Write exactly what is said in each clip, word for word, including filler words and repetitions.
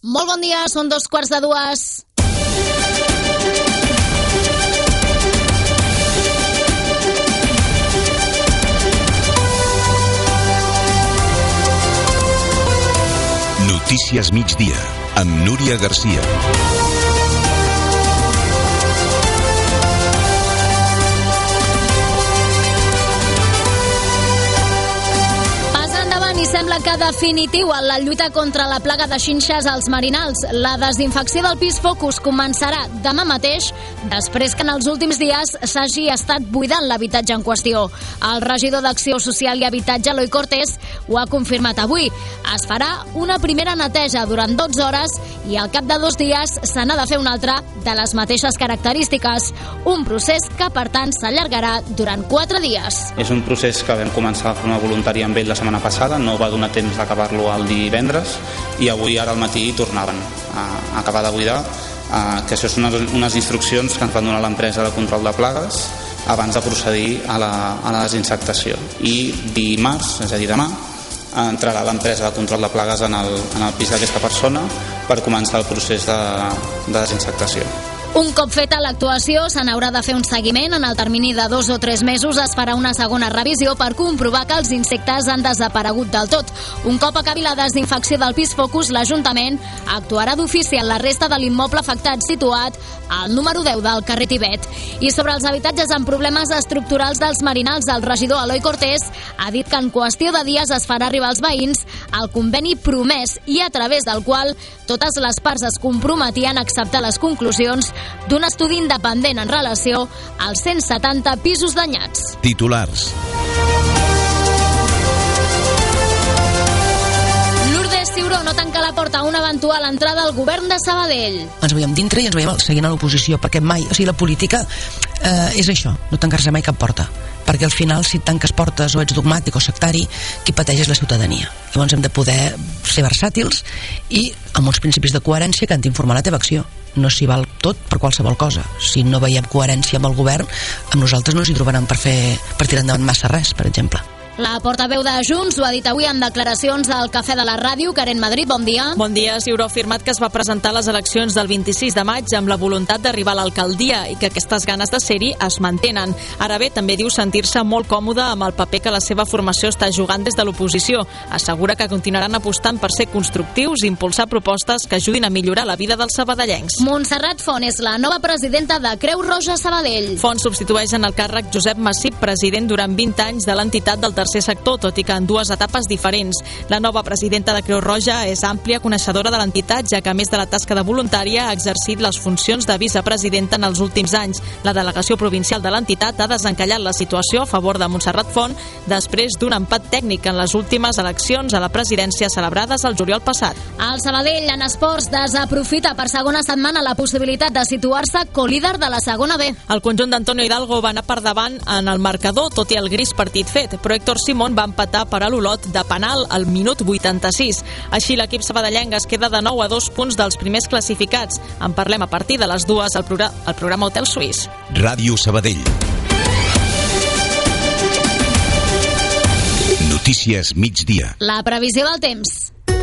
Molt bon dia, són dos quarts de dues. Notícies migdia, amb Núria Garcia. I sembla que definitiu en la lluita contra la plaga de xinxes als marinals. La desinfecció del pis Focus començarà demà mateix, després que en els últims dies s'hagi estat buidant l'habitatge en qüestió. El regidor d'Acció Social i Habitatge, Eloi Cortés, ho ha confirmat avui. Es farà una primera neteja durant dotze hores i al cap de dos dies se n'ha de fer una altra de les mateixes característiques. Un procés que, per tant, s'allargarà durant quatre dies. És un procés que vam començar de forma voluntària amb ell la setmana passada, no va donar temps d'acabar-lo el divendres i avui ara al matí tornaven a acabar de buidar, que això són unes, unes instruccions que ens van donar l'empresa de control de plagues abans de procedir a la, a la desinsectació. I dimarts, és a dir demà, entrarà l'empresa de control de plagues en el, en el pis d'aquesta persona per començar el procés de, de desinsectació. Un cop feta l'actuació, se n'haurà de fer un seguiment. En el termini de dos o tres mesos es farà una segona revisió per comprovar que els insectes han desaparegut del tot. Un cop acabi la desinfecció del pis Focus, l'Ajuntament actuarà d'ofici en la resta de l'immoble afectat situat al número deu del carrer Tibet. I sobre els habitatges amb problemes estructurals dels marinals, el regidor Eloi Cortés ha dit que en qüestió de dies es farà arribar als veïns el conveni promès i a través del qual totes les parts es comprometien a acceptar les conclusions d'un estudi independent en relació als cent setanta pisos danyats. Titulars. Lourdes Ciuró no tanca la porta a una eventual entrada al govern de Sabadell. Ens veiem dintre i ens veiem seguint a l'oposició, perquè mai, o sigui, la política eh, és això, no tancar-se mai cap porta, perquè al final si tanques portes o ets dogmàtic o sectari, qui pateix és la ciutadania. Llavors hem de poder ser versàtils i amb uns principis de coherència que han d'informar la teva acció. No s'hi val tot per qualsevol cosa. Si no veiem coherència amb el govern, amb nosaltres no s'hi trobaran per fer per tirar endavant massa res, per exemple. La portaveu de Junts ho ha dit avui en declaracions al Cafè de la Ràdio. Karen Madrid, bon dia. Bon dia. Ciuró ha afirmat que es va presentar a les eleccions del vint-i-sis de maig amb la voluntat d'arribar a l'alcaldia i que aquestes ganes de ser-hi es mantenen. Ara bé, també diu sentir-se molt còmode amb el paper que la seva formació està jugant des de l'oposició. Assegura que continuaran apostant per ser constructius i impulsar propostes que ajudin a millorar la vida dels sabadellencs. Montserrat Font és la nova presidenta de Creu Roja Sabadell. Font substitueix en el càrrec Josep Massip, president durant vint anys de l'entitat del tercer sector, tot i que en dues etapes diferents. La nova presidenta de Creu Roja és àmplia coneixedora de l'entitat, ja que a més de la tasca de voluntària ha exercit les funcions de vicepresidenta en els últims anys. La delegació provincial de l'entitat ha desencallat la situació a favor de Montserrat Font després d'un empat tècnic en les últimes eleccions a la presidència celebrades el juliol passat. El Sabadell en esports desaprofita per segona setmana la possibilitat de situar-se colíder de la segona B. El conjunt d'Antonio Hidalgo va anar per davant en el marcador, tot i el gris partit fet, però Héctor Simón va empatar per a l'Olot de penal al minut vuitanta-sis. Així l'equip sabadellenc es queda de nou a dos punts dels primers classificats. En parlem a partir de les dues al, programa, al programa Hotel Suís. Ràdio Sabadell. Notícies migdia. La previsió del temps.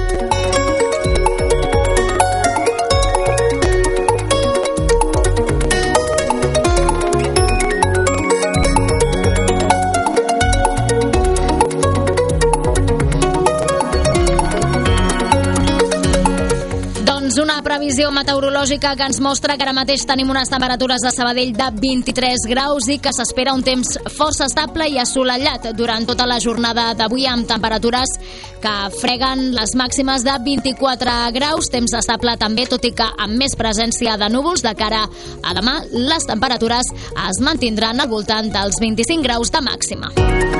Una previsió meteorològica que ens mostra que ara mateix tenim unes temperatures a Sabadell de vint-i-tres graus i que s'espera un temps força estable i assolellat durant tota la jornada d'avui, amb temperatures que freguen les màximes de vint-i-quatre graus, temps estable també, tot i que amb més presència de núvols. De cara a demà, les temperatures es mantindran al voltant dels vint-i-cinc graus de màxima.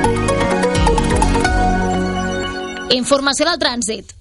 Informació del trànsit.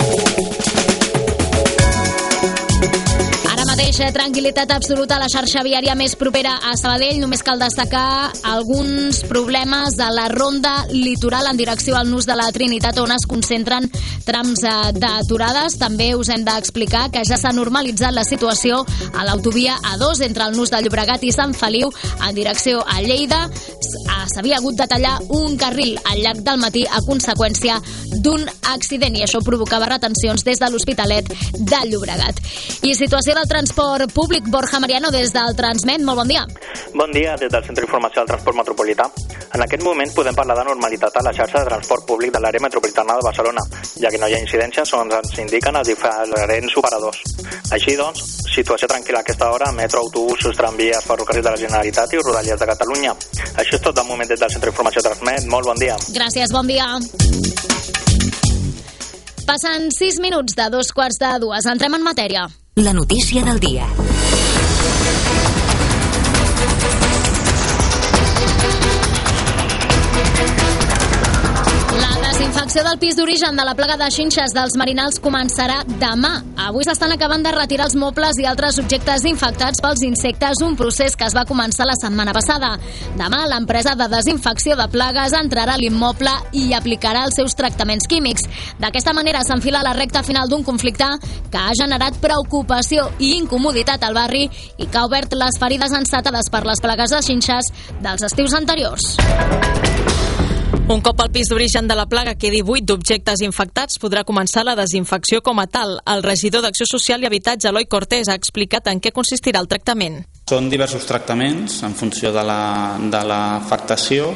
Ara mateix, tranquil·litat absoluta a la xarxa viària més propera a Sabadell. Només cal destacar alguns problemes a la ronda litoral en direcció al nus de la Trinitat, on es concentren trams d'aturades. També us hem d'explicar que ja s'ha normalitzat la situació a l'autovia A dos entre el nus de Llobregat i Sant Feliu en direcció a Lleida. s'havia hagut de tallar un carril al llarg del matí a conseqüència d'un accident i això provocava retencions des de l'Hospitalet de Llobregat. I situació del transport públic, Borja Mariano, des del Transmet, molt bon dia. Bon dia, des del Centre d'Informació del Transport Metropolità. En aquest moment podem parlar de normalitat a la xarxa de transport públic de l'àrea metropolitana de Barcelona, ja que no hi ha incidències on ens indiquen els diferents operadors. Així doncs, situació tranquil·la a aquesta hora, metro, autobusos, tramvies, ferrocarrils de la Generalitat i Rodalies de Catalunya. Això és tot de moment des del Centre d'Informació Transmet. Molt bon dia. Gràcies, bon dia. Passen sis minuts de dos quarts de dues. Entrem en matèria. La notícia del dia. La desinfecció del pis d'origen de la plaga de xinxes dels marinals començarà demà. Avui s'estan acabant de retirar els mobles i altres objectes infectats pels insectes, un procés que es va començar la setmana passada. Demà l'empresa de desinfecció de plagues entrarà a l'immoble i aplicarà els seus tractaments químics. D'aquesta manera s'enfila la recta final d'un conflicte que ha generat preocupació i incomoditat al barri i que ha obert les ferides encetades per les plagues de xinxes dels estius anteriors. Un cop al pis d'origen de la plaga quedi buit d'objectes infectats, podrà començar la desinfecció com a tal. El regidor d'Acció Social i Habitatge, Eloi Cortés, ha explicat en què consistirà el tractament. Són diversos tractaments en funció de la, de l'afectació.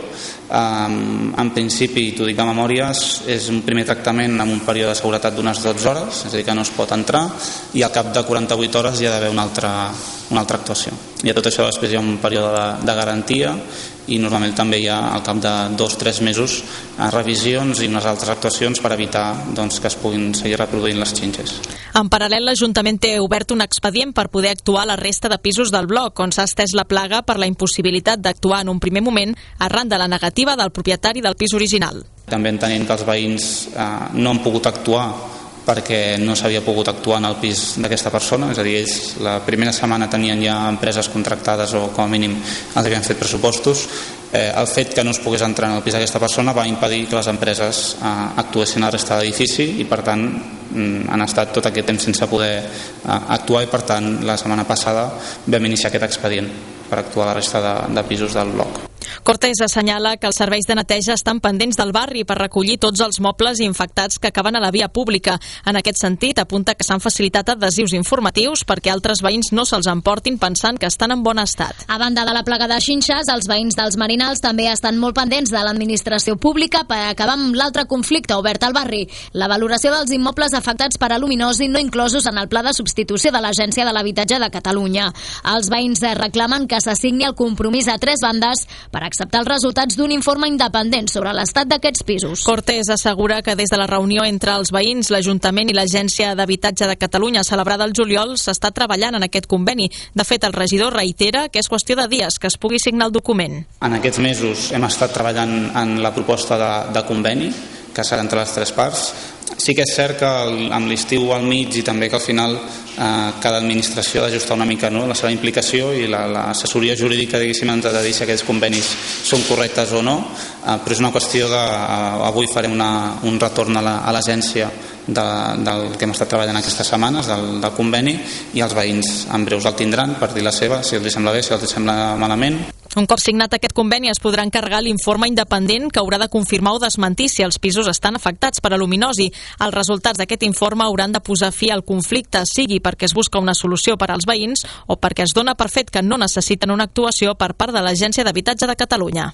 Um, en principi, t'ho dic de memòria, és un primer tractament amb un període de seguretat d'unes dotze hores, és a dir, que no es pot entrar, i al cap de quaranta-vuit hores hi ha d'haver una altra, una altra actuació. I a tot això després hi ha un període de, de garantia i normalment també hi ha al cap de dos o tres mesos revisions i unes altres actuacions per evitar doncs, que es puguin seguir reproduint les xinxes. En paral·lel, l'Ajuntament té obert un expedient per poder actuar a la resta de pisos del bloc, on s'ha estès la plaga per la impossibilitat d'actuar en un primer moment arran de la negativa del propietari del pis original. També entenent que els veïns eh, no han pogut actuar perquè no s'havia pogut actuar en el pis d'aquesta persona, és a dir, ells la primera setmana tenien ja empreses contractades o com a mínim els havien fet pressupostos. Eh, el fet que no es pogués entrar en el pis d'aquesta persona va impedir que les empreses eh, actuessin a la resta de l'edifici i per tant mm, han estat tot aquest temps sense poder eh, actuar i per tant la setmana passada vam iniciar aquest expedient per actuar a la resta de, de pisos del bloc. Cortés assenyala que els serveis de neteja estan pendents del barri per recollir tots els mobles infectats que acaben a la via pública. En aquest sentit, apunta que s'han facilitat adhesius informatius perquè altres veïns no se'ls emportin pensant que estan en bon estat. A banda de la plaga de xinxes, els veïns dels marinals també estan molt pendents de l'administració pública per acabar amb l'altre conflicte obert al barri, la valoració dels immobles afectats per aluminosi no inclosos en el pla de substitució de l'Agència de l'Habitatge de Catalunya. Els veïns reclamen que s'assigni el compromís a tres bandes per acceptar els resultats d'un informe independent sobre l'estat d'aquests pisos. Cortés assegura que des de la reunió entre els veïns, l'Ajuntament i l'Agència d'Habitatge de Catalunya celebrada al juliol s'està treballant en aquest conveni. De fet, el regidor reitera que és qüestió de dies que es pugui signar el document. En aquests mesos hem estat treballant en la proposta de, de conveni, que serà entre les tres parts. Sí que és cert que el, amb l'estiu al mig i també que al final eh, cada administració ha d'ajustar una mica, no?, la seva implicació i l'assessoria la, jurídica, diguéssim, ens ha de dir si aquells convenis són correctes o no, eh, però és una qüestió de... Eh, avui farem una, un retorn a l'agència de, del que hem estat treballant aquestes setmanes, del, del conveni, i els veïns en breus el tindran per dir la seva, si els sembla bé, si els sembla malament. Un cop signat aquest conveni es podrà encarregar l'informe independent que haurà de confirmar o desmentir si els pisos estan afectats per aluminosi. Els resultats d'aquest informe hauran de posar fi al conflicte, sigui perquè es busca una solució per als veïns o perquè es dona per fet que no necessiten una actuació per part de l'Agència d'Habitatge de Catalunya.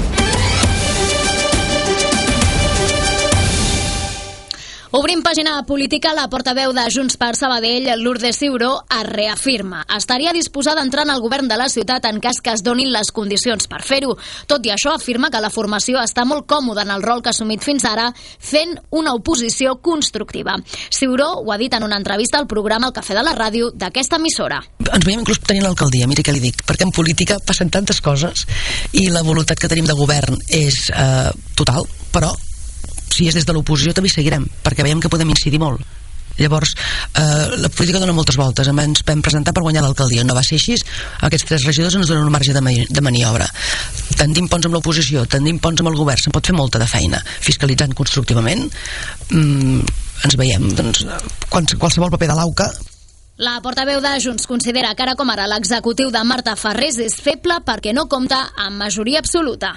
Obrim pàgina política. La portaveu de Junts per Sabadell, Lourdes Ciuró, es reafirma. Estaria disposada a entrar en el govern de la ciutat en cas que es donin les condicions per fer-ho. Tot i això, afirma que la formació està molt còmoda en el rol que ha assumit fins ara, fent una oposició constructiva. Ciuró ho ha dit en una entrevista al programa El Cafè de la Ràdio d'aquesta emissora. Ens veiem inclús tenint l'alcaldia, mira què li dic, perquè en política passen tantes coses i la voluntat que tenim de govern és eh, total, però si és des de l'oposició també hi seguirem, perquè veiem que podem incidir molt. Llavors, eh, la política dona moltes voltes. Ens vam presentar per guanyar l'alcaldia, no va ser així. Aquests tres regidors ens donen un marge de, mani de maniobra. Tendim ponts amb l'oposició, tendim ponts amb el govern, se'n pot fer molta de feina. Fiscalitzant constructivament, mm, ens veiem. Doncs, qualsevol paper de l'Auca La portaveu de Junts considera que ara com ara l'executiu de Marta Farrés és feble perquè no compta amb majoria absoluta.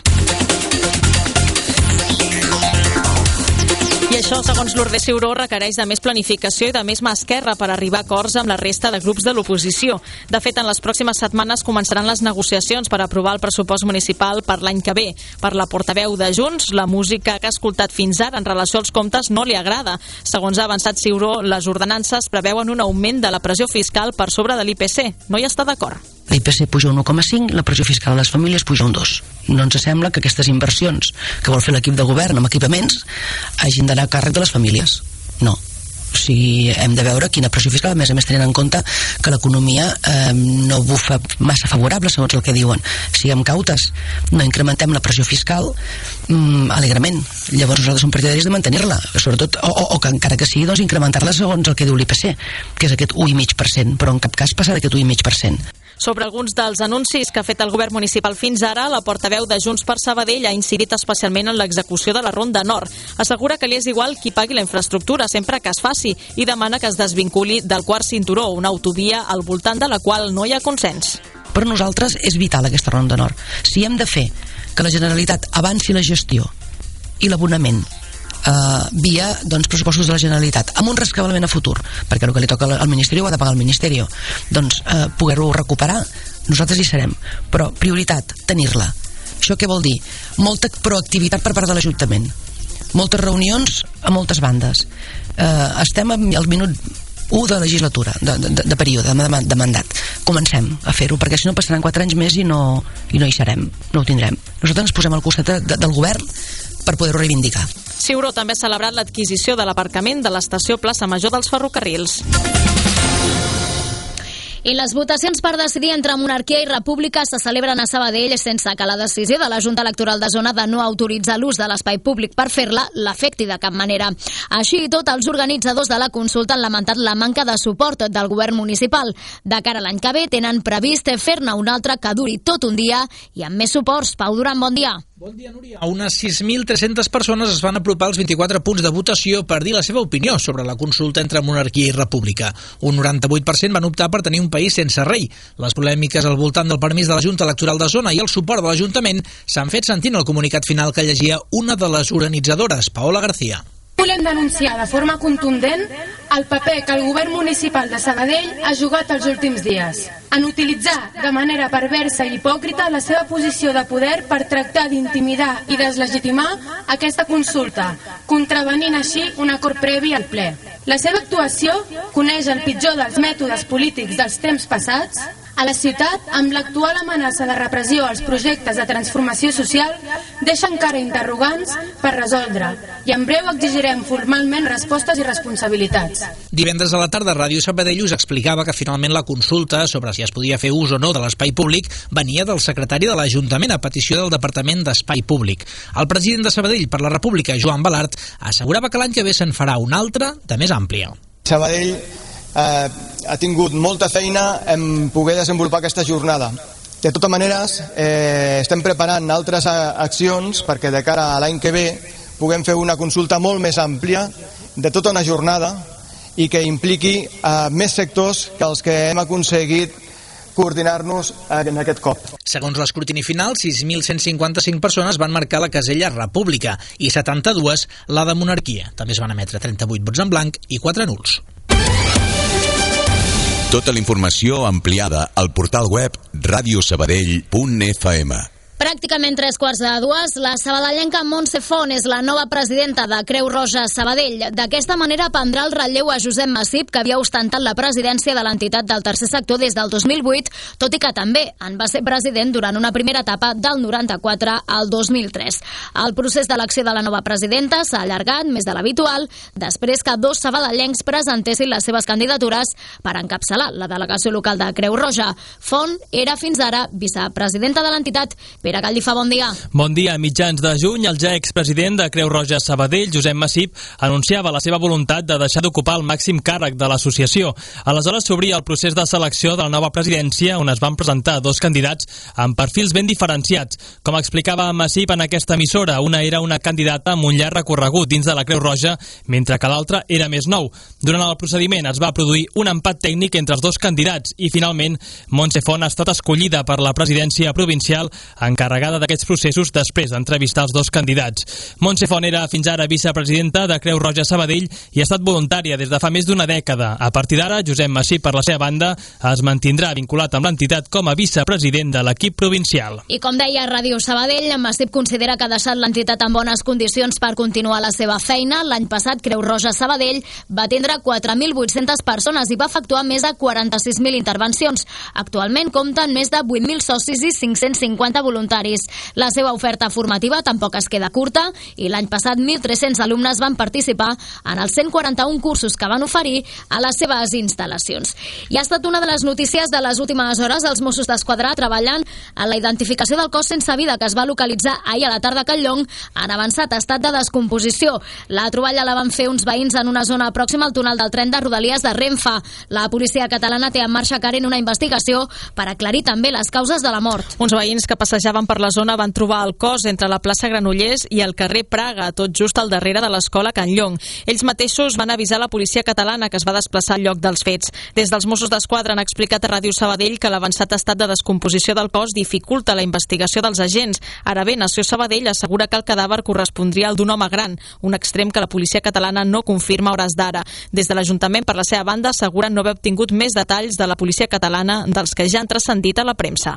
I això, segons Lourdes Ciuró, requereix de més planificació i de més mà esquerra per arribar a acords amb la resta de grups de l'oposició. De fet, en les pròximes setmanes començaran les negociacions per aprovar el pressupost municipal per l'any que ve. Per la portaveu de Junts, la música que ha escoltat fins ara en relació als comptes no li agrada. Segons ha avançat Ciuró, les ordenances preveuen un augment de la pressió fiscal per sobre de l'I P C. No hi està d'acord. L'I P C puja un u coma cinc, la pressió fiscal a les famílies puja un dos. No ens sembla que aquestes inversions que vol fer l'equip de govern amb equipaments hagin d'anar a càrrec de les famílies. No. O sigui, hem de veure quina pressió fiscal, a més a més tenint en compte que l'economia eh, no bufa massa favorable, segons el que diuen. Siguem cautes, no incrementem la pressió fiscal mm, alegrement. Llavors nosaltres som partidaris de mantenir-la, sobretot, o, o, o que encara que sigui, doncs, incrementar-la segons el que diu l'I P C, que és aquest u coma cinc per cent, però en cap cas passar d'aquest u coma cinc per cent. Sobre alguns dels anuncis que ha fet el govern municipal fins ara, la portaveu de Junts per Sabadell ha incidit especialment en l'execució de la Ronda Nord. Assegura que li és igual qui pagui la infraestructura sempre que es faci i demana que es desvinculi del quart cinturó, una autovia al voltant de la qual no hi ha consens. Per nosaltres és vital aquesta Ronda Nord. Si hem de fer que la Generalitat avanci la gestió i l'abonament Uh, via doncs, pressupostos de la Generalitat amb un rescabalament a futur, perquè el que li toca al Ministeri ho ha de pagar el Ministeri, doncs uh, poder-ho recuperar, nosaltres hi serem, però prioritat, tenir-la. Això què vol dir? Molta proactivitat per part de l'Ajuntament, moltes reunions a moltes bandes. Uh, estem al minut u de legislatura, de, de, de període, de, de mandat. Comencem a fer-ho, perquè si no passaran quatre anys més i no, i no hi serem, no ho tindrem. Nosaltres ens posem al costat de, del govern per poder-ho reivindicar. Ciuró també ha celebrat l'adquisició de l'aparcament de l'estació Plaça Major dels Ferrocarrils. I les votacions per decidir entre monarquia i república se celebren a Sabadell sense que la decisió de la Junta Electoral de Zona de no autoritzar l'ús de l'espai públic per fer-la l'afecti de cap manera. Així i tot, els organitzadors de la consulta han lamentat la manca de suport del govern municipal. De cara a l'any que ve tenen previst fer-ne un altre que duri tot un dia i amb més suports. Pau Duran, bon dia. Bon dia, Núria. Unes sis mil tres-centes persones es van apropar als vint-i-quatre punts de votació per dir la seva opinió sobre la consulta entre monarquia i república. Un noranta-vuit per cent van optar per tenir un país sense rei. Les polèmiques al voltant del permís de la Junta Electoral de Zona i el suport de l'Ajuntament s'han fet sentint el comunicat final que llegia una de les organitzadores, Paola García. Volem denunciar de forma contundent el paper que el govern municipal de Sabadell ha jugat els últims dies en utilitzar de manera perversa i hipòcrita la seva posició de poder per tractar d'intimidar i deslegitimar aquesta consulta, contravenint així un acord previ al ple. La seva actuació coneix el pitjor dels mètodes polítics dels temps passats. A la ciutat, amb l'actual amenaça de repressió als projectes de transformació social, deixa encara interrogants per resoldre i en breu exigirem formalment respostes i responsabilitats. Divendres a la tarda, Ràdio Sabadell us explicava que finalment la consulta sobre si es podia fer ús o no de l'espai públic venia del secretari de l'Ajuntament a petició del Departament d'Espai Públic. El president de Sabadell per la República, Joan Balart, assegurava que l'any que ve se'n farà una altra de més àmplia. Sabadell Eh, ha tingut molta feina en poder desenvolupar aquesta jornada. De totes maneres, eh, estem preparant altres accions perquè de cara a l'any que ve puguem fer una consulta molt més àmplia de tota una jornada i que impliqui eh, més sectors que els que hem aconseguit coordinar-nos en aquest cop. Segons l'escrutini final, sis mil cent cinquanta-cinc persones van marcar la casella República i setanta-dues la de Monarquia. També es van emetre trenta-vuit vots en blanc i quatre nuls. Tota la informació ampliada al portal web radio sabadell punt f m. Pràcticament tres quarts de dues, la sabadellenca Montse Font és la nova presidenta de Creu Roja Sabadell. D'aquesta manera prendrà el relleu a Josep Massip, que havia ostentat la presidència de l'entitat del tercer sector des del dos mil vuit, tot i que també en va ser president durant una primera etapa del noranta-quatre al dos mil tres. El procés d'elecció de la nova presidenta s'ha allargat més de l'habitual, després que dos sabadellencs presentessin les seves candidatures per encapçalar la delegació local de Creu Roja. Font era fins ara vicepresidenta de l'entitat, però Pere Gallifa, bon dia. Bon dia. A mitjans de juny, el ja expresident de Creu Roja Sabadell, Josep Massip, anunciava la seva voluntat de deixar d'ocupar el màxim càrrec de l'associació. Aleshores s'obria el procés de selecció de la nova presidència, on es van presentar dos candidats amb perfils ben diferenciats. Com explicava Massip en aquesta emissora, una era una candidata amb un llarg recorregut dins de la Creu Roja, mentre que l'altra era més nou. Durant el procediment es va produir un empat tècnic entre els dos candidats i, finalment, Montse Font ha estat escollida per la presidència provincial encarregada d'aquests processos després d'entrevistar els dos candidats. Montse Font era fins ara vicepresidenta de Creu Roja Sabadell i ha estat voluntària des de fa més d'una dècada. A partir d'ara, Josep Massip, per la seva banda, es mantindrà vinculat amb l'entitat com a vicepresident de l'equip provincial. I com deia Ràdio Sabadell, Massip considera que ha deixat l'entitat en bones condicions per continuar la seva feina. L'any passat, Creu Roja Sabadell va atendre quatre mil vuit-centes persones i va efectuar més de quaranta-sis mil intervencions. Actualment compta amb més de vuit mil socis i cinc-cents cinquanta voluntaris. La seva oferta formativa tampoc es queda curta i l'any passat mil tres-cents alumnes van participar en els cent quaranta-un cursos que van oferir a les seves instal·lacions. I ha estat una de les notícies de les últimes hores. Els Mossos d'Esquadra treballen en la identificació del cos sense vida que es va localitzar ahir a la tarda a Catlllong en avançat estat de descomposició. La troballa la van fer uns veïns en una zona pròxima al túnel del tren de Rodalies de Renfe. La policia catalana té en marxa, Karen, una investigació per aclarir també les causes de la mort. Uns veïns que passejaven per la zona van trobar el cos entre la plaça Granollers i el carrer Praga, tot just al darrere de l'escola Can Llong. Ells mateixos van avisar la policia catalana, que es va desplaçar al lloc dels fets. Des dels Mossos d'Esquadra han explicat a Ràdio Sabadell que l'avançat estat de descomposició del cos dificulta la investigació dels agents. Ara bé, Nació Sabadell assegura que el cadàver correspondria al d'un home gran, un extrem que la policia catalana no confirma a hores d'ara. Des de l'Ajuntament, per la seva banda, asseguren no haver obtingut més detalls de la policia catalana dels que ja han transcendit a la premsa.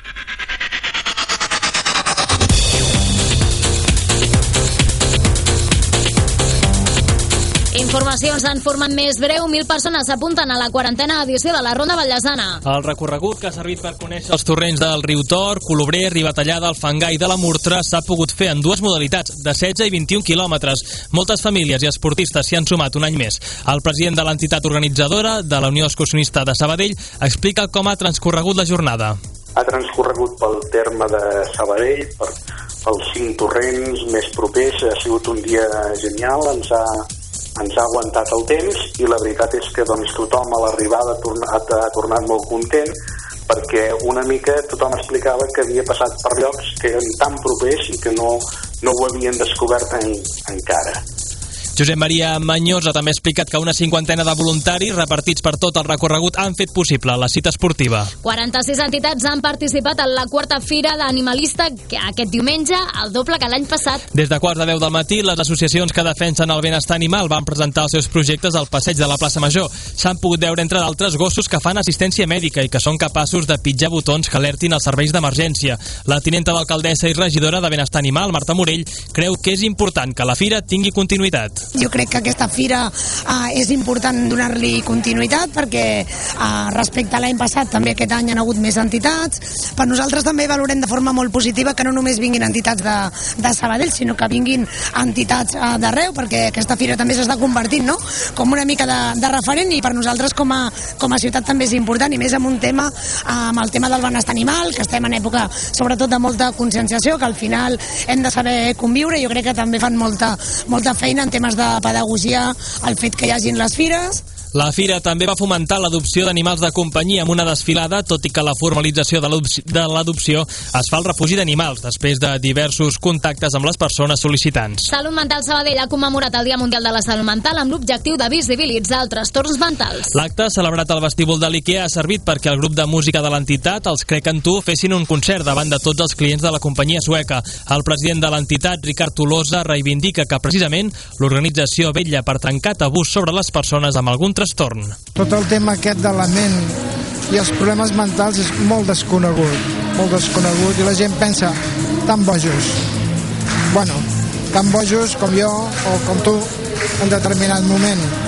Informacions en forma més breu. Mil persones s'apunten a la quarantena edició de la Ronda Vallesana. El recorregut, que ha servit per conèixer els torrents del riu Tor, Colobrer, Ribatallada, el Fangar i de la Murtra, s'ha pogut fer en dues modalitats, de setze i vint-i-un quilòmetres. Moltes famílies i esportistes s'hi han sumat un any més. El president de l'entitat organitzadora de la Unió Excursionista de Sabadell explica com ha transcorregut la jornada. Ha transcorregut pel terme de Sabadell, per, pels cinc torrents més propers. Ha sigut un dia genial, ens ha ens ha aguantat el temps i la veritat és que doncs, tothom a l'arribada ha tornat, ha tornat molt content, perquè una mica tothom explicava que havia passat per llocs que eren tan propers i que no, no ho havien descobert en, encara. Josep Maria Manyosa també ha explicat que una cinquantena de voluntaris repartits per tot el recorregut han fet possible la cita esportiva. quaranta-sis entitats han participat en la quarta fira d'animalista aquest diumenge, el doble que l'any passat. Des de quarts de deu del matí, les associacions que defensen el benestar animal van presentar els seus projectes al passeig de la plaça Major. S'han pogut veure, entre d'altres, gossos que fan assistència mèdica i que són capaços de pitjar botons que alertin els serveis d'emergència. La tinenta d'alcaldessa i regidora de Benestar Animal, Marta Morell, creu que és important que la fira tingui continuïtat. Jo crec que aquesta fira eh, és important donar-li continuïtat perquè eh, respecte a l'any passat també aquest any han hagut més entitats. Per nosaltres també valorem de forma molt positiva que no només vinguin entitats de, de Sabadell, sinó que vinguin entitats eh, d'arreu, perquè aquesta fira també s'està convertint, no?, com una mica de, de referent, i per nosaltres com a, com a ciutat també és important, i més amb un tema, eh, amb el tema del benestar animal, que estem en època sobretot de molta conscienciació, que al final hem de saber conviure. Jo crec que també fan molta, molta feina en temes de pedagogia el fet que hi hagin les fires. La fira també va fomentar l'adopció d'animals de companyia amb una desfilada, tot i que la formalització de l'adopció es fa al refugi d'animals, després de diversos contactes amb les persones sol·licitants. Salut Mental Sabadell ha commemorat el Dia Mundial de la Salut Mental amb l'objectiu de visibilitzar els trastorns mentals. L'acte, celebrat al vestíbul de l'IKEA, ha servit perquè el grup de música de l'entitat, els Crec en Tu, fessin un concert davant de tots els clients de la companyia sueca. El president de l'entitat, Ricard Tolosa, reivindica que precisament l'organització vetlla per trencar tabús sobre les persones amb algun trastorn. Tot el tema aquest de la ment i els problemes mentals és molt desconegut, molt desconegut, i la gent pensa tan bojos, bueno, tan bojos com jo o com tu en determinat moment.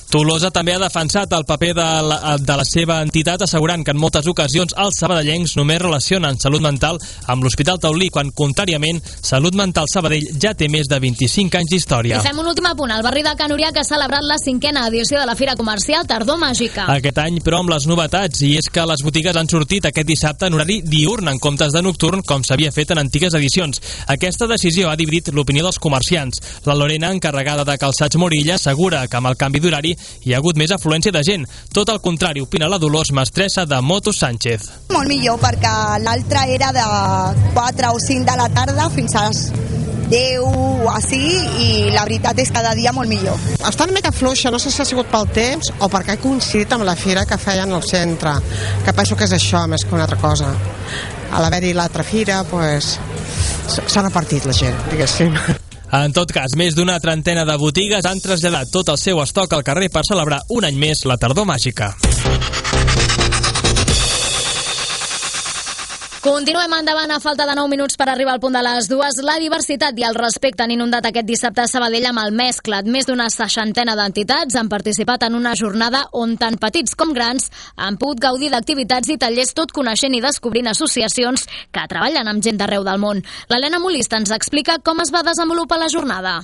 Tolosa també ha defensat el paper de la, de la seva entitat, assegurant que en moltes ocasions els sabadellencs només relacionen salut mental amb l'Hospital Taulí, quan, contràriament, Salut Mental Sabadell ja té més de vint-i-cinc anys d'història. I fem un últim apunt. El barri de Can Orià, que ha celebrat la cinquena edició de la Fira Comercial Tardor Màgica. Aquest any, però, amb les novetats, i és que les botigues han sortit aquest dissabte en horari diürn en comptes de nocturn, com s'havia fet en antigues edicions. Aquesta decisió ha dividit l'opinió dels comerciants. La Lorena, encarregada de calçats Morilla, assegura que amb el canvi d'horari hi ha hagut més afluència de gent. Tot el contrari, opina la Dolors Mestressa de Motos Sánchez. Molt millor, perquè l'altre era de quatre o cinc de la tarda fins a les deu o així, i la veritat és que cada dia molt millor. Està una mica fluixa, no sé si ha sigut pel temps o perquè ha coincidit amb la fira que feien al centre, que penso que és això més que una altra cosa. A l'haver-hi l'altra fira, pues, s'ha repartit la gent, diguéssim. En tot cas, més d'una trentena de botigues han traslladat tot el seu estoc al carrer per celebrar un any més la Tardor Màgica. Continuem endavant. A falta de nou minuts per arribar al punt de les dues. La diversitat i el respecte han inundat aquest dissabte a Sabadell amb el Mesclat. Més d'una seixantena d'entitats han participat en una jornada on tant petits com grans han pogut gaudir d'activitats i tallers, tot coneixent i descobrint associacions que treballen amb gent d'arreu del món. L'Helena Molista ens explica com es va desenvolupar la jornada.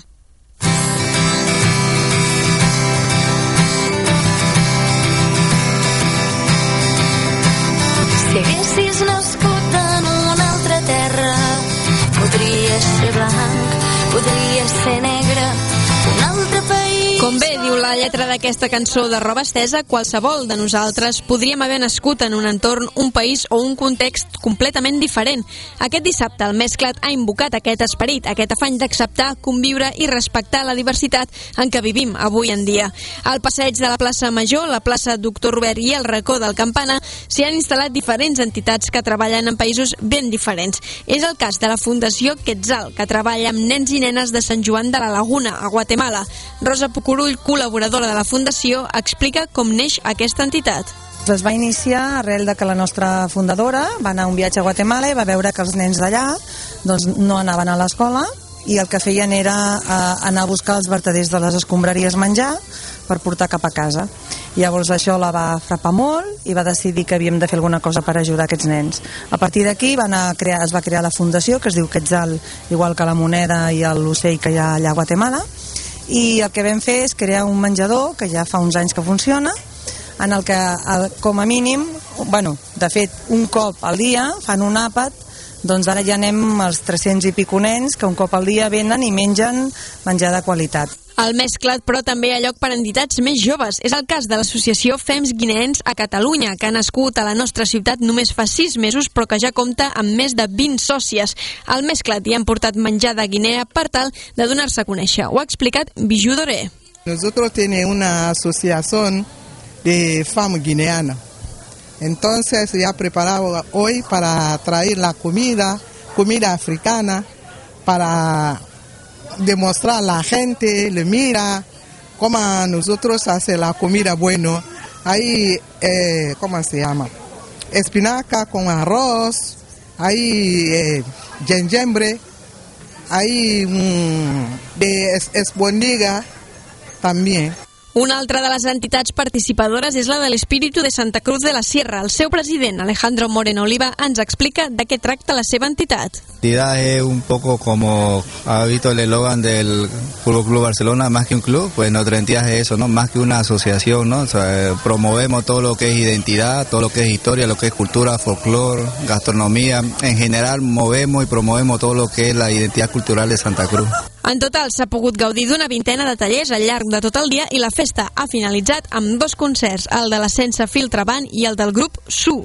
Si haguessis nascut en una altra terra, podries ser blanc, podries ser negre, un altre país. Com bé diu la lletra d'aquesta cançó de Roba Estesa, qualsevol de nosaltres podríem haver nascut en un entorn, un país o un context completament diferent. Aquest dissabte el Mesclat ha invocat aquest esperit, aquest afany d'acceptar, conviure i respectar la diversitat en què vivim avui en dia. Al passeig de la plaça Major, la plaça Doctor Robert i el racó del Campana s'hi han instal·lat diferents entitats que treballen en països ben diferents. És el cas de la Fundació Quetzal, que treballa amb nens i nenes de Sant Joan de la Laguna, a Guatemala. Rosa Pucurull, col·laboradora de la Fundació, explica com neix aquesta entitat. Es va iniciar arrel de que la nostra fundadora va anar a un viatge a Guatemala i va veure que els nens d'allà doncs, no anaven a l'escola i el que feien era eh, anar a buscar els vertaders de les escombraries menjar per portar cap a casa. Llavors això la va frapar molt i va decidir que havíem de fer alguna cosa per ajudar aquests nens. A partir d'aquí va anar a crear, es va crear la fundació, que es diu Quetzal, igual que la moneda i l'ocell que hi ha allà a Guatemala, i el que vam fer és crear un menjador que ja fa uns anys que funciona, en el que com a mínim, bueno, de fet un cop al dia fan un àpat, doncs ara ja anem als tres-cents i pico nens que un cop al dia venen i mengen menjar de qualitat. El Mesclat, però, també hi ha lloc per a entitats més joves. És el cas de l'associació Fems Guineens a Catalunya, que ha nascut a la nostra ciutat només fa sis mesos, però que ja compta amb més de vint sòcies. Al Mesclat hi han portat menjar de Guinea per tal de donar-se a conèixer. Ho ha explicat Bijou Doré. Nosotros tenemos una asociación de fam guineana. Entonces ya preparado hoy para traer la comida, comida africana, para demostrar a la gente, le mira cómo nosotros hacemos la comida bueno. Hay, eh, ¿cómo se llama? Espinaca con arroz, hay eh, jengibre, hay mm, de es, espondiga también. Una altra de les entitats participadores és la de l'Espíritu de Santa Cruz de la Sierra. El seu president, Alejandro Moreno Oliva, ens explica de què tracta la seva entitat. La entidad es un poco como ha visto el eslogan del Fútbol Club Barcelona, más que un club, pues nuestra entidad es eso, ¿no? Más que una asociación, ¿no? O sea, promovemos todo lo que es identidad, todo lo que es historia, lo que es cultura, folclore, gastronomía. En general movemos y promovemos todo lo que es la identidad cultural de Santa Cruz. En total s'ha pogut gaudir d'una vintena de tallers al llarg de tot el dia i la festa ha finalitzat amb dos concerts, el de la Sense Filtre Band i el del grup Su.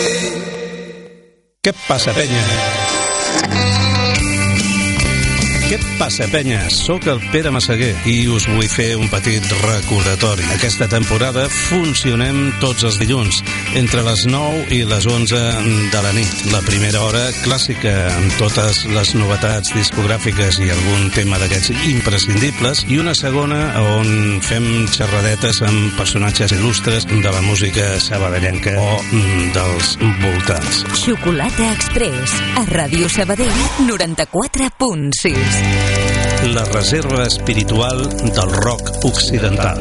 Què passa, penya? Què Què passa, penya? Soc el Pere Massaguer i us vull fer un petit recordatori. Aquesta temporada funcionem tots els dilluns, entre les nou i les onze de la nit. La primera hora clàssica, amb totes les novetats discogràfiques i algun tema d'aquests imprescindibles, i una segona on fem xerradetes amb personatges il·lustres de la música sabadellenca o dels voltants. Xocolata Express, a Ràdio Sabadell noranta-quatre punt sis. La reserva espiritual del rock occidental.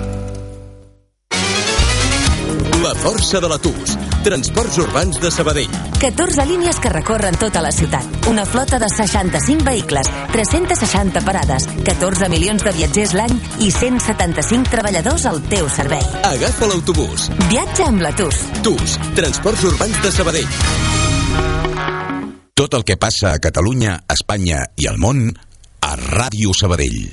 La força de la T U S. Transports Urbans de Sabadell. catorze línies que recorren tota la ciutat. Una flota de seixanta-cinc vehicles, tres-centes seixanta parades, catorze milions de viatgers l'any i cent setanta-cinc treballadors al teu servei. Agafa l'autobús. Viatja amb la T U S. T U S. Transports Urbans de Sabadell. Tot el que passa a Catalunya, Espanya i al món a Ràdio Sabadell.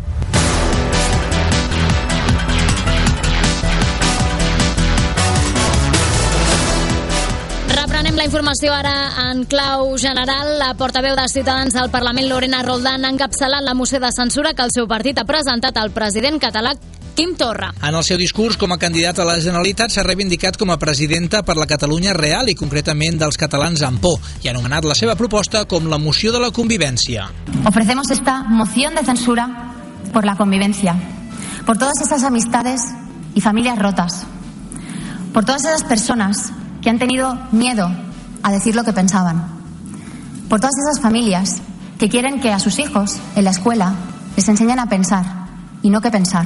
Reprenem la informació ara en clau general. La portaveu de Ciutadans al Parlament, Lorena Roldán, ha encapçalat la moció de censura que el seu partit ha presentat al president català Quim Torra. En el seu discurs com a candidat a la Generalitat s'ha reivindicat com a presidenta per la Catalunya real i concretament dels catalans amb por, i ha anomenat la seva proposta com la moció de la convivència. Ofrecemos esta moción de censura por la convivencia, por todas esas amistades y familias rotas, por todas esas personas que han tenido miedo a decir lo que pensaban, por todas esas familias que quieren que a sus hijos en la escuela les enseñen a pensar y no qué pensar,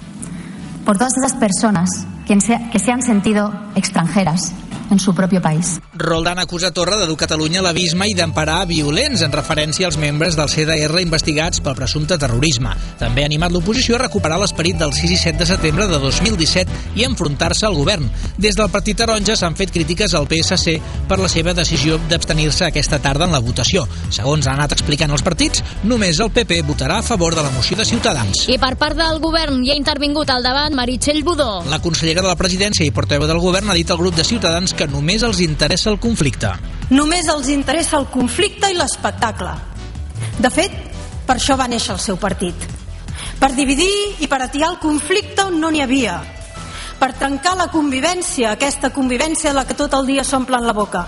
por todas esas personas que se, que se han sentido extranjeras en su propio país. Roldán acusa Torra de dur Catalunya a l'abisme i d'emparar violents en referència als membres del C D R investigats pel presumpte terrorisme. També ha animat l'oposició a recuperar l'esperit del sis i set de setembre de dos mil disset i enfrontar-se al govern. Des del Partit Taronja s'han fet crítiques al P S C per la seva decisió d'abstenir-se aquesta tarda en la votació. Segons han anat explicant els partits, només el P P votarà a favor de la moció de Ciutadans. I per part del govern hi ha intervingut al debat Meritxell Budó. La consellera de la Presidència i portaveu del govern ha dit al grup de Ciutadans que només els interessa el conflicte. Només els interessa el conflicte i l'espectacle. De fet, per això va néixer el seu partit. Per dividir i per atiar el conflicte on no n'hi havia. Per trencar la convivència, aquesta convivència de la que tot el dia s'omplen la boca.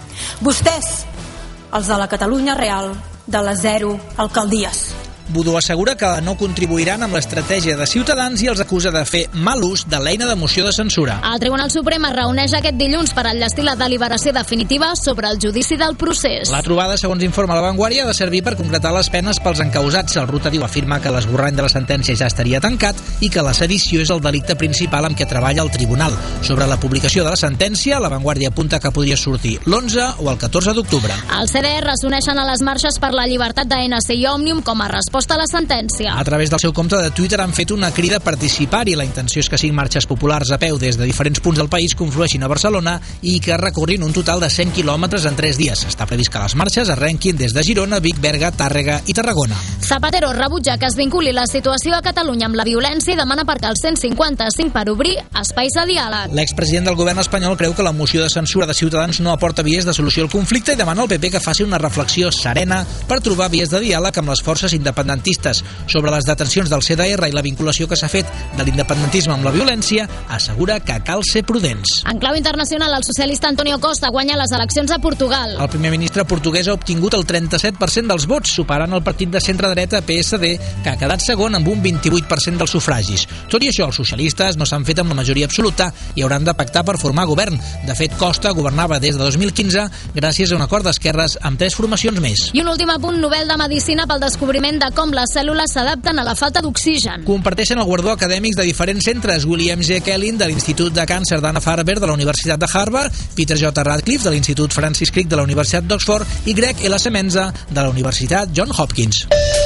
Vostès, els de la Catalunya real, de les zero alcaldies. Budó assegura que no contribuiran amb l'estratègia de Ciutadans i els acusa de fer mal ús de l'eina de moció de censura. El Tribunal Suprem es reuneix aquest dilluns per enllestir la deliberació definitiva sobre el judici del procés. La trobada, segons informa La Vanguardia, ha de servir per concretar les penes pels encausats. El rotatiu afirma que l'esborrany de la sentència ja estaria tancat i que la sedició és el delicte principal amb què treballa el tribunal. Sobre la publicació de la sentència, La Vanguardia apunta que podria sortir l'onze o el catorze d'octubre. El C D R s'uneixen a les marxes per la llibertat d'A N C i Òmnium com a resposta a la sentència. A través del seu compte de Twitter han fet una crida a participar i la intenció és que cinc marxes populars a peu des de diferents punts del país conflueixin a Barcelona i que recorrin un total de cent quilòmetres en tres dies. Està previst que les marxes arrenquin des de Girona, Vic, Berga, Tàrrega i Tarragona. Zapatero rebutja que es vinculi la situació a Catalunya amb la violència i demana aparcar el cent cinquanta-cinc per obrir espais de diàleg. L'expresident del govern espanyol creu que la moció de censura de Ciutadans no aporta vies de solució al conflicte i demana al P P que faci una reflexió serena per trobar vies de diàleg amb les forces independentistes. Sobre les detencions del C D R i la vinculació que s'ha fet de l'independentisme amb la violència, assegura que cal ser prudents. En clau internacional, el socialista Antonio Costa guanya les eleccions a Portugal. El primer ministre portuguès ha obtingut el trenta-set per cent dels vots, superant el partit de centre-dreta P S D, que ha quedat segon amb un vint-i-vuit per cent dels sufragis. Tot i això, els socialistes no s'han fet amb la majoria absoluta i hauran de pactar per formar govern. De fet, Costa governava des de dos mil quinze gràcies a un acord d'esquerres amb tres formacions més. I un últim apunt, Nobel de Medicina pel descobriment de com les cèl·lules s'adapten a la falta d'oxigen. Comparteixen el guardó acadèmics de diferents centres: William G. Kellin, de l'Institut de Càncer d'Anna-Farber, de la Universitat de Harvard, Peter J. Radcliffe, de l'Institut Francis Crick, de la Universitat d'Oxford, i Greg L. Semenza, de la Universitat John Hopkins.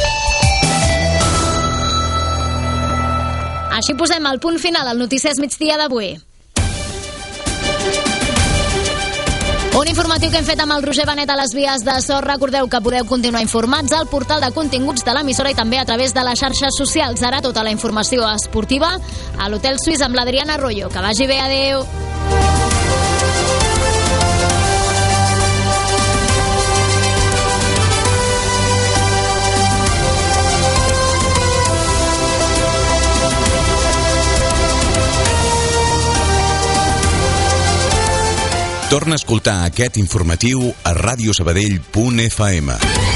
Així posem el punt final al Notícies Migdia d'avui. Un informatiu que hem fet amb el Roger Benet a les vies de so. Recordeu que podeu continuar informats al portal de continguts de l'emissora i també a través de les xarxes socials. Ara tota la informació esportiva a l'Hotel Suís amb l'Adriana Arroyo. Que vagi bé, adeu. Torna a escoltar aquest informatiu a radiosabadell punt f m.